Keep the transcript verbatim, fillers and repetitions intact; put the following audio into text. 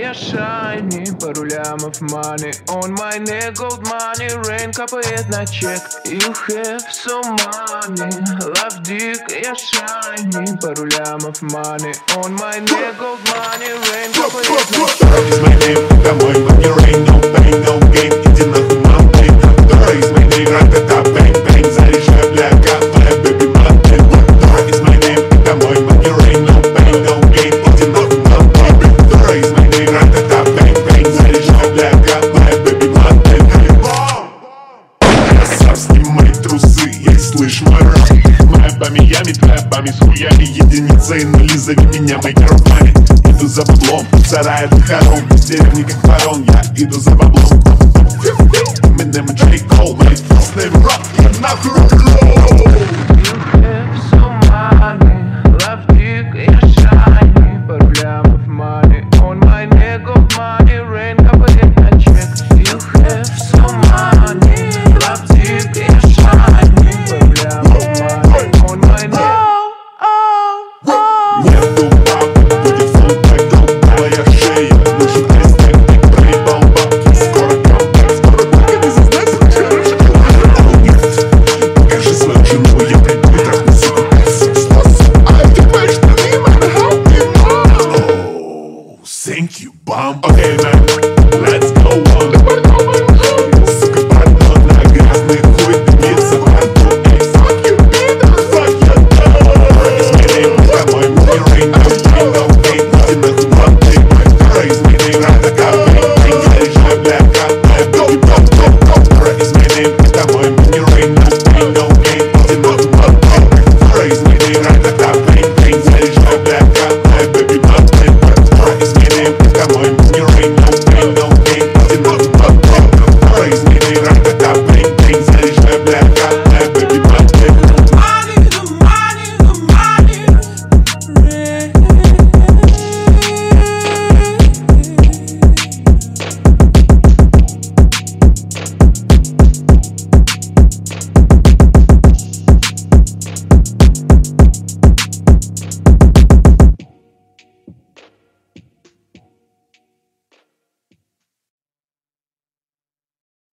я shiny, пару лямов money on my neck, gold money, rain капает на чек. You have so money, love dick, я shiny, пару лямов money on my neck, gold money, rain капает на чек. Is my name, это мой money, rain, no pain, no gain, иди нахуй, mountain. Второй is my name, ра-та-та, bang, bang, заряжай, бля, капай, baby, mountain. Второй is my name, это мой money, rain, no pain, no gain, иди нахуй, mountain. Второй is my name, ра-та-та, bang, bang, заряжай, бля, капай, baby, mountain. Красав, снимай трусы, ей слышь мой рэп. Моя по Миями, твоя пами с хуями, единица и нули, зови меня мой германи. Иду за баблом, сарая до хором, из деревни как ворон, я иду за баблом. Eminem and J. Cole, my first name rock, я нахуй рок-н-ролл. You have so money,